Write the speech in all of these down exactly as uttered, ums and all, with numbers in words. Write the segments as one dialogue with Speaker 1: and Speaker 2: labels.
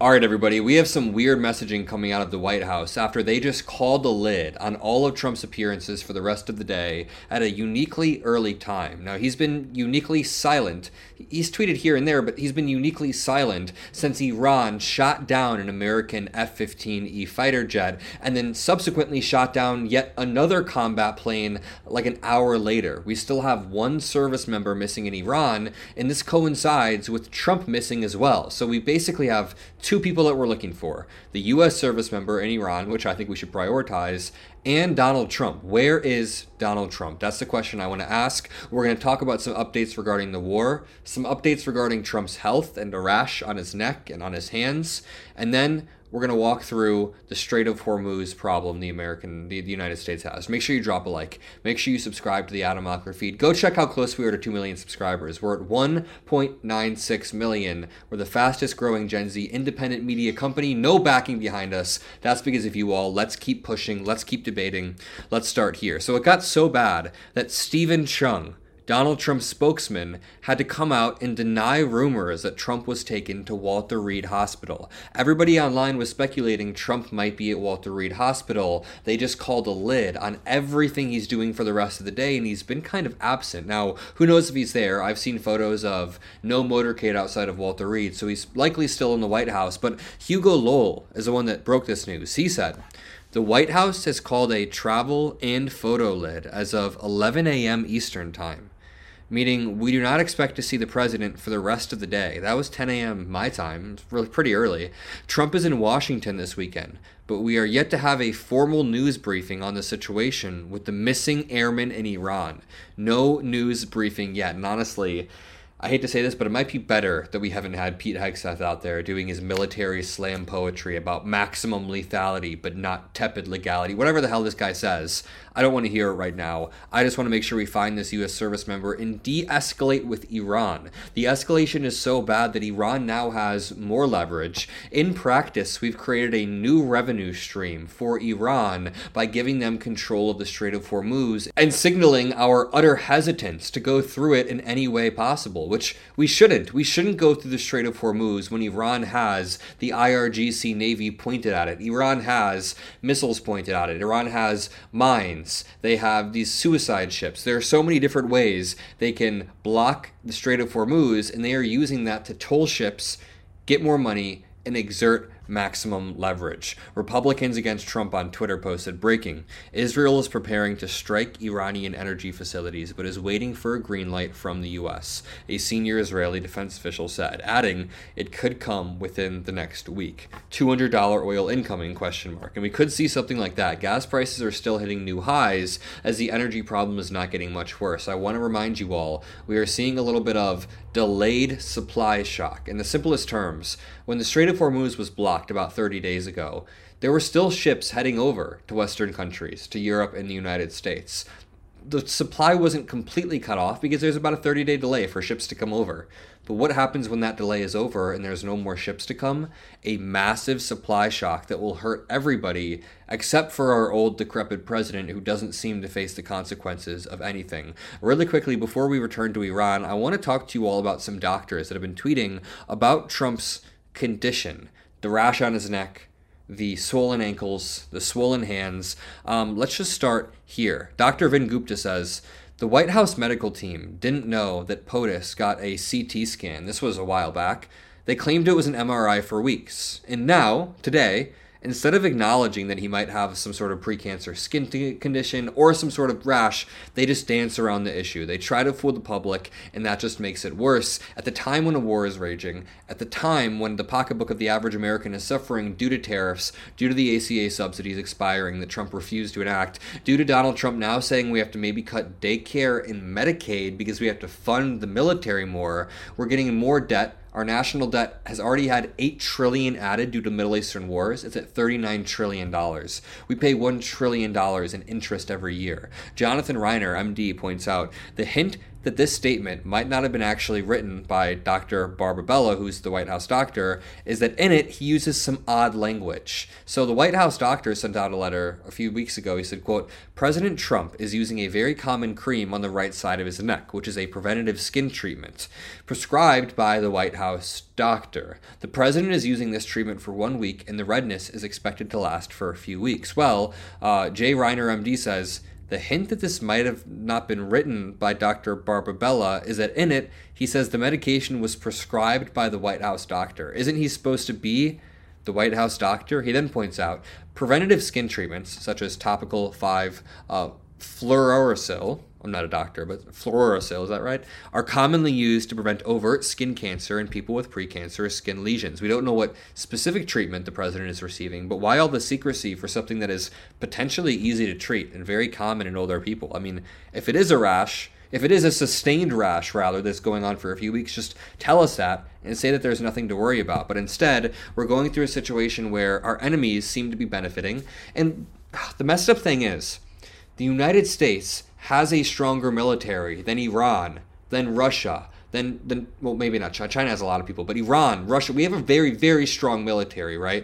Speaker 1: All right, everybody, we have some weird messaging coming out of the White House after they just called the lid on all of Trump's appearances for the rest of the day at a uniquely early time. Now, he's been uniquely silent. He's tweeted here and there, but he's been uniquely silent since Iran shot down an American F fifteen E fighter jet and then subsequently shot down yet another combat plane like an hour later. We still have one service member missing in Iran, and this coincides with Trump missing as well. So we basically have two people that we're looking for: the U S service member in Iran, which I think we should prioritize, and Donald Trump. Where is Donald Trump? That's the question I want to ask. We're going to talk about some updates regarding the war, some updates regarding Trump's health and a rash on his neck and on his hands, and then we're going to walk through the Strait of Hormuz problem the American, the, the United States has. Make sure you drop a like. Make sure you subscribe to the Adam Mockler feed. Go check how close we are to two million subscribers. We're at one point nine six million. We're the fastest growing Gen Z independent media company. No backing behind us. That's because of you all. Let's keep pushing. Let's keep debating. Let's start here. So it got so bad that Stephen Chung, Donald Trump's spokesman, had to come out and deny rumors that Trump was taken to Walter Reed Hospital. Everybody online was speculating Trump might be at Walter Reed Hospital. They just called a lid on everything he's doing for the rest of the day, and he's been kind of absent. Now, who knows if he's there? I've seen photos of no motorcade outside of Walter Reed, so he's likely still in the White House. But Hugo Lowell is the one that broke this news. He said, "The White House has called a travel and photo lid as of eleven a.m. Eastern Time, meaning we do not expect to see the president for the rest of the day." That was ten a.m. my time. It's really pretty early. Trump is in Washington this weekend, but we are yet to have a formal news briefing on the situation with the missing airmen in Iran. No news briefing yet. And honestly, I hate to say this, but it might be better that we haven't had Pete Hegseth out there doing his military slam poetry about maximum lethality, but not tepid legality. Whatever the hell this guy says, I don't want to hear it right now. I just want to make sure we find this U S service member and de-escalate with Iran. The escalation is so bad that Iran now has more leverage. In practice, we've created a new revenue stream for Iran by giving them control of the Strait of Hormuz and signaling our utter hesitance to go through it in any way possible, which we shouldn't. We shouldn't go through the Strait of Hormuz when Iran has the I R G C Navy pointed at it. Iran has missiles pointed at it. Iran has mines. They have these suicide ships. There are so many different ways they can block the Strait of Hormuz, and they are using that to toll ships, get more money, and exert maximum leverage. Republicans against Trump on Twitter posted, breaking: Israel is preparing to strike Iranian energy facilities, but is waiting for a green light from the U S, a senior Israeli defense official said, adding it could come within the next week. two hundred dollars oil incoming, question mark. And we could see something like that. Gas prices are still hitting new highs as the energy problem is not getting much worse. I want to remind you all, we are seeing a little bit of delayed supply shock. In the simplest terms, when the Strait of Hormuz was blocked about thirty days ago, there were still ships heading over to Western countries, to Europe and the United States. The supply wasn't completely cut off because there's about a thirty-day delay for ships to come over. But what happens when that delay is over and there's no more ships to come? A massive supply shock that will hurt everybody except for our old decrepit president who doesn't seem to face the consequences of anything. Really quickly, before we return to Iran, I want to talk to you all about some doctors that have been tweeting about Trump's condition, the rash on his neck, the swollen ankles, the swollen hands. Um, let's just start here. Doctor Vin Gupta says, the White House medical team didn't know that POTUS got a C T scan. This was a while back. They claimed it was an M R I for weeks. And now, today, instead of acknowledging that he might have some sort of precancer skin t- condition or some sort of rash, they just dance around the issue. They try to fool the public, and that just makes it worse. At the time when a war is raging, at the time when the pocketbook of the average American is suffering due to tariffs, due to the A C A subsidies expiring that Trump refused to enact, due to Donald Trump now saying we have to maybe cut daycare and Medicaid because we have to fund the military more, we're getting in more debt. Our national debt has already had eight trillion dollars added due to Middle Eastern wars. It's at thirty-nine trillion dollars. We pay one trillion dollars in interest every year. Jonathan Reiner, M D, points out, the hint that this statement might not have been actually written by Doctor Barbabella, who's the White House doctor, is that in it he uses some odd language. So the White House doctor sent out a letter a few weeks ago. He said, quote, President Trump is using a very common cream on the right side of his neck, which is a preventative skin treatment prescribed by the White House doctor. The president is using this treatment for one week, and the redness is expected to last for a few weeks. Well, uh, Jay Reiner, M D, says, the hint that this might have not been written by Doctor Barbabella is that in it, he says the medication was prescribed by the White House doctor. Isn't he supposed to be the White House doctor? He then points out preventative skin treatments, such as topical five uh, fluorouracil, I'm not a doctor, but fluorouracil, is that right? Are commonly used to prevent overt skin cancer in people with precancerous skin lesions. We don't know what specific treatment the president is receiving, but why all the secrecy for something that is potentially easy to treat and very common in older people? I mean, if it is a rash, if it is a sustained rash, rather, that's going on for a few weeks, just tell us that and say that there's nothing to worry about. But instead, we're going through a situation where our enemies seem to be benefiting. And the messed up thing is, the United States has a stronger military than Iran, than Russia, than, than well, maybe not China. China has a lot of people, but Iran, Russia, we have a very, very strong military, right?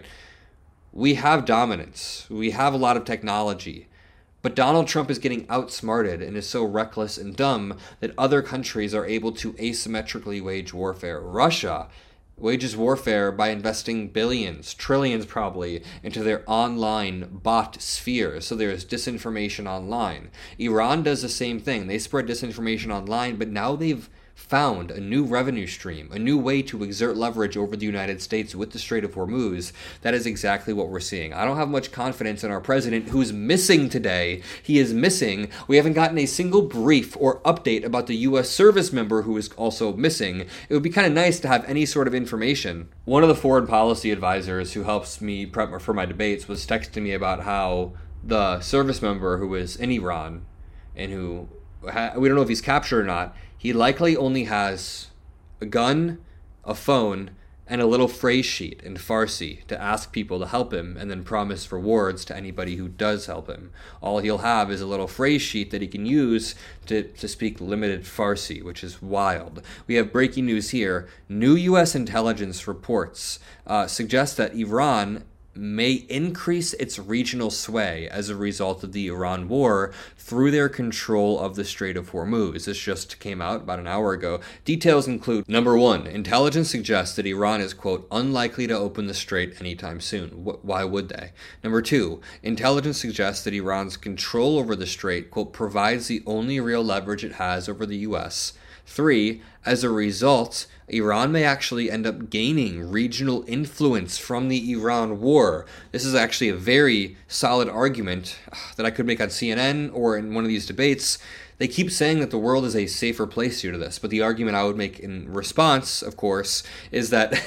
Speaker 1: We have dominance. We have a lot of technology. But Donald Trump is getting outsmarted and is so reckless and dumb that other countries are able to asymmetrically wage warfare. Russia wages warfare by investing billions, trillions probably, into their online bot sphere. So there's disinformation online. Iran does the same thing. They spread disinformation online, but now they've found a new revenue stream, a new way to exert leverage over the United States with the Strait of Hormuz. That is exactly what we're seeing. I don't have much confidence in our president, who's missing today. He is missing. We haven't gotten a single brief or update about the U S service member who is also missing. It would be kind of nice to have any sort of information. One of the foreign policy advisors who helps me prep for my debates was texting me about how the service member who was in Iran and who, ha- we don't know if he's captured or not, he likely only has a gun, a phone, and a little phrase sheet in Farsi to ask people to help him and then promise rewards to anybody who does help him. All he'll have is a little phrase sheet that he can use to, to speak limited Farsi, which is wild. We have breaking news here. New U S intelligence reports uh, suggest that Iran may increase its regional sway as a result of the Iran war through their control of the Strait of Hormuz. This just came out about an hour ago. Details include, number one, intelligence suggests that Iran is, quote, unlikely to open the strait anytime soon. Wh- why would they? Number two, intelligence suggests that Iran's control over the strait, quote, provides the only real leverage it has over the U S. Three, as a result, Iran may actually end up gaining regional influence from the Iran war. This is actually a very solid argument that I could make on C N N or in one of these debates. They keep saying that the world is a safer place due to this, but the argument I would make in response, of course, is that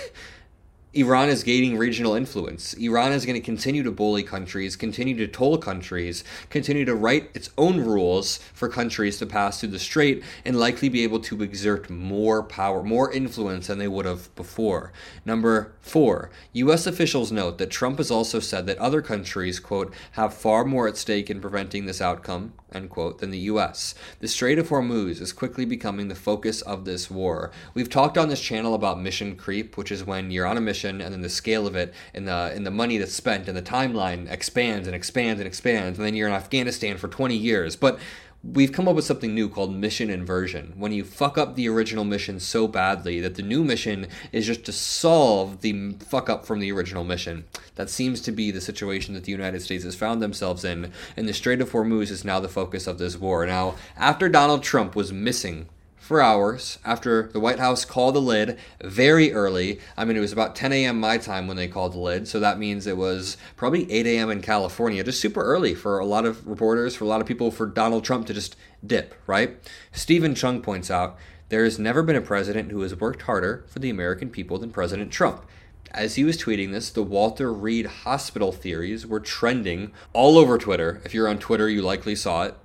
Speaker 1: Iran is gaining regional influence. Iran is going to continue to bully countries, continue to toll countries, continue to write its own rules for countries to pass through the strait, and likely be able to exert more power, more influence than they would have before. Number four, U S officials note that Trump has also said that other countries, quote, have far more at stake in preventing this outcome, end quote, than the U S. The Strait of Hormuz is quickly becoming the focus of this war. We've talked on this channel about mission creep, which is when you're on a mission and then the scale of it and the and the money that's spent and the timeline expands and expands and expands, and then you're in Afghanistan for twenty years. But we've come up with something new called mission inversion. When you fuck up the original mission so badly that the new mission is just to solve the fuck up from the original mission. That seems to be the situation that the United States has found themselves in, and the Strait of Hormuz is now the focus of this war. Now, after Donald Trump was missing for hours, after the White House called the lid very early. I mean, it was about ten a.m. my time when they called the lid, so that means it was probably eight a.m. in California, just super early for a lot of reporters, for a lot of people, for Donald Trump to just dip, right? Stephen Chung points out, there has never been a president who has worked harder for the American people than President Trump. As he was tweeting this, the Walter Reed Hospital theories were trending all over Twitter. If you're on Twitter, you likely saw it.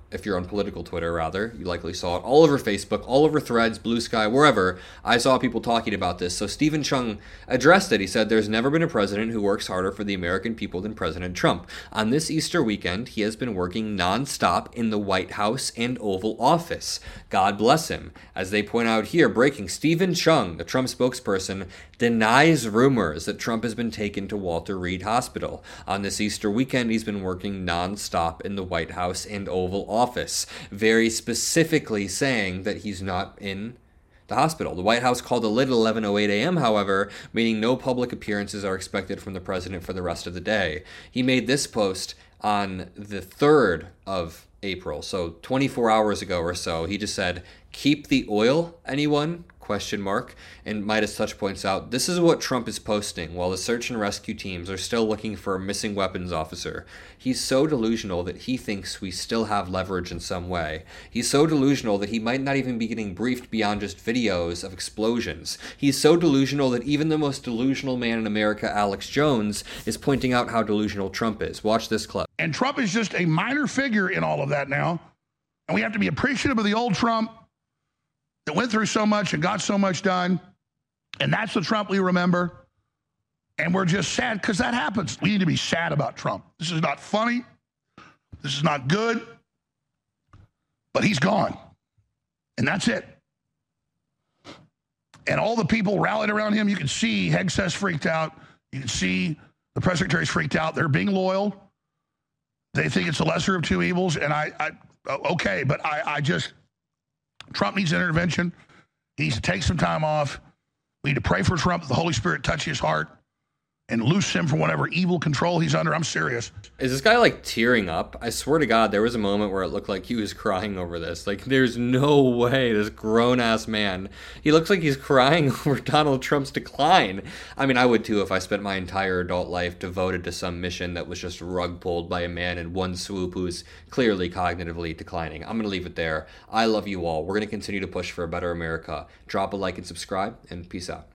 Speaker 1: if you're on political Twitter, rather. You likely saw it all over Facebook, all over Threads, Blue Sky, wherever. I saw people talking about this. So Stephen Chung addressed it. He said, "There's never been a president who works harder for the American people than President Trump. On this Easter weekend, he has been working nonstop in the White House and Oval Office. God bless him." As they point out here, breaking, Stephen Chung, the Trump spokesperson, denies rumors that Trump has been taken to Walter Reed Hospital. On this Easter weekend, he's been working nonstop in the White House and Oval Office, very specifically saying that he's not in the hospital. The White House called a lid at eleven oh eight a.m., however, meaning no public appearances are expected from the president for the rest of the day. He made this post on the third of April, so twenty-four hours ago or so. He just said, "Keep the oil, anyone?" Question mark. And Midas Touch points out, this is what Trump is posting while the search and rescue teams are still looking for a missing weapons officer. He's so delusional that he thinks we still have leverage in some way. He's so delusional that he might not even be getting briefed beyond just videos of explosions. He's so delusional that even the most delusional man in America, Alex Jones, is pointing out how delusional Trump is. Watch this clip.
Speaker 2: And Trump is just a minor figure in all of that now. And we have to be appreciative of the old Trump that went through so much and got so much done. And that's the Trump we remember. And we're just sad because that happens. We need to be sad about Trump. This is not funny. This is not good. But he's gone. And that's it. And all the people rallied around him. You can see Hegseth's freaked out. You can see the press secretary's freaked out. They're being loyal. They think it's the lesser of two evils. And I, I okay, but I, I just... Trump needs intervention. He needs to take some time off. We need to pray for Trump that the Holy Spirit touch his heart and loose him from whatever evil control he's under. I'm serious.
Speaker 1: Is this guy like tearing up? I swear to God, there was a moment where it looked like he was crying over this. Like, there's no way this grown-ass man, he looks like he's crying over Donald Trump's decline. I mean, I would too if I spent my entire adult life devoted to some mission that was just rug pulled by a man in one swoop who's clearly cognitively declining. I'm going to leave it there. I love you all. We're going to continue to push for a better America. Drop a like and subscribe, and peace out.